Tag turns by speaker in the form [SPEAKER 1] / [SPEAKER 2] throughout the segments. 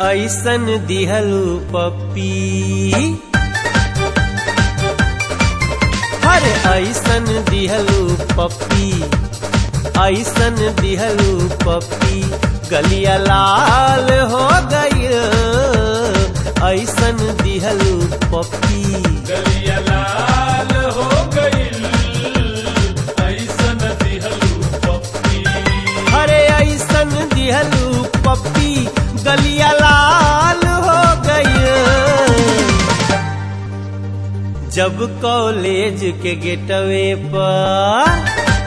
[SPEAKER 1] ऐसन दिहलू पप्पी, हर ऐसन दिहलू पप्पी, ऐसन दिहलू पप्पी, गलिया लाल हो गई, ऐसन दिहलू पप्पी,
[SPEAKER 2] गलिया लाल हो गई, ऐसन दिहलू पप्पी,
[SPEAKER 1] अरे ऐसन दिहलू पप्पी, गलिया लाल हो गई। जब कॉलेज के गेटवे पर,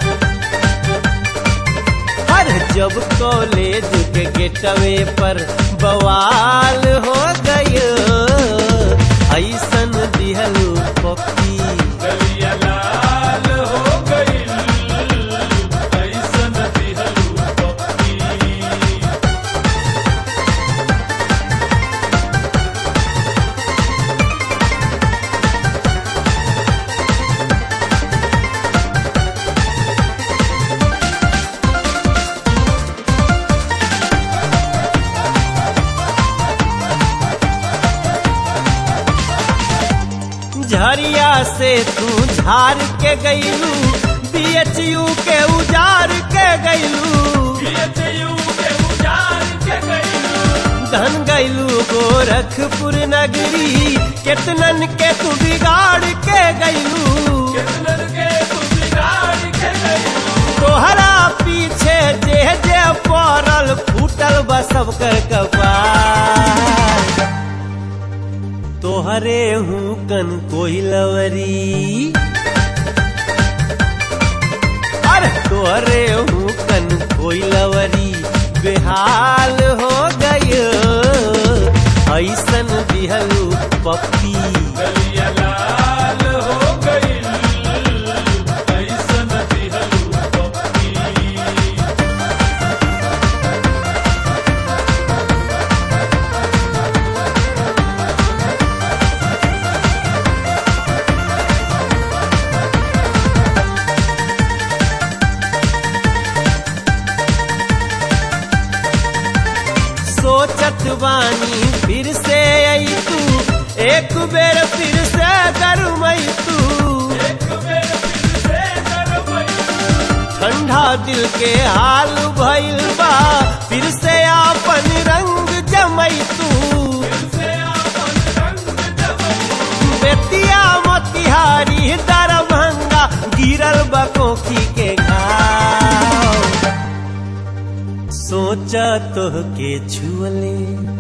[SPEAKER 1] हर जब कॉलेज के गेटवे पर बवाल हो गई, ऐसन दिहलू पप्पी,
[SPEAKER 2] गलिया लाल हो गई, ऐसन दिहलू पप्पी।
[SPEAKER 1] झरिया से तू झार के गईलू, BHU के उजार के गईलू,
[SPEAKER 2] BHU के उजार के गईलू,
[SPEAKER 1] धन गईलू गोरखपुर नगरी, केतनन के तू बिगाड़ के गईलू,
[SPEAKER 2] कितनन के तू बिगाड़ के गईलू,
[SPEAKER 1] तोहरा पीछे जे जे पड़ल फूटल बसब कर कपार, तोहरे हूँ कन कोई लवरी, अरे तोहरे हूँ कन कोई लवरी, बेहाल हो गई, ऐसन दिहलू पप्पी,
[SPEAKER 2] गलिया लाल हो गई, ऐसन दिहलू पप्पी।
[SPEAKER 1] सोचत बानी फिर से आई तू, एक बेर फिर से गरमई तू,
[SPEAKER 2] एक बेर फिर से गरमई तू,
[SPEAKER 1] ठंडा दिल के हाल भइल बा, फिर से आपन रंग जमई तू,
[SPEAKER 2] फिर से आपन रंग जमई तू,
[SPEAKER 1] बेतिया मोतिहारी दरभंगा गिरल बकोखी के घाव, सोचा तोह के छुअले,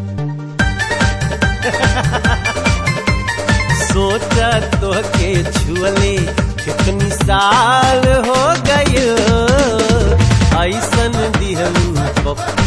[SPEAKER 1] सोचा तोह के छुअले, कितनी साल हो गई, ऐसन दिहलू पप्पी।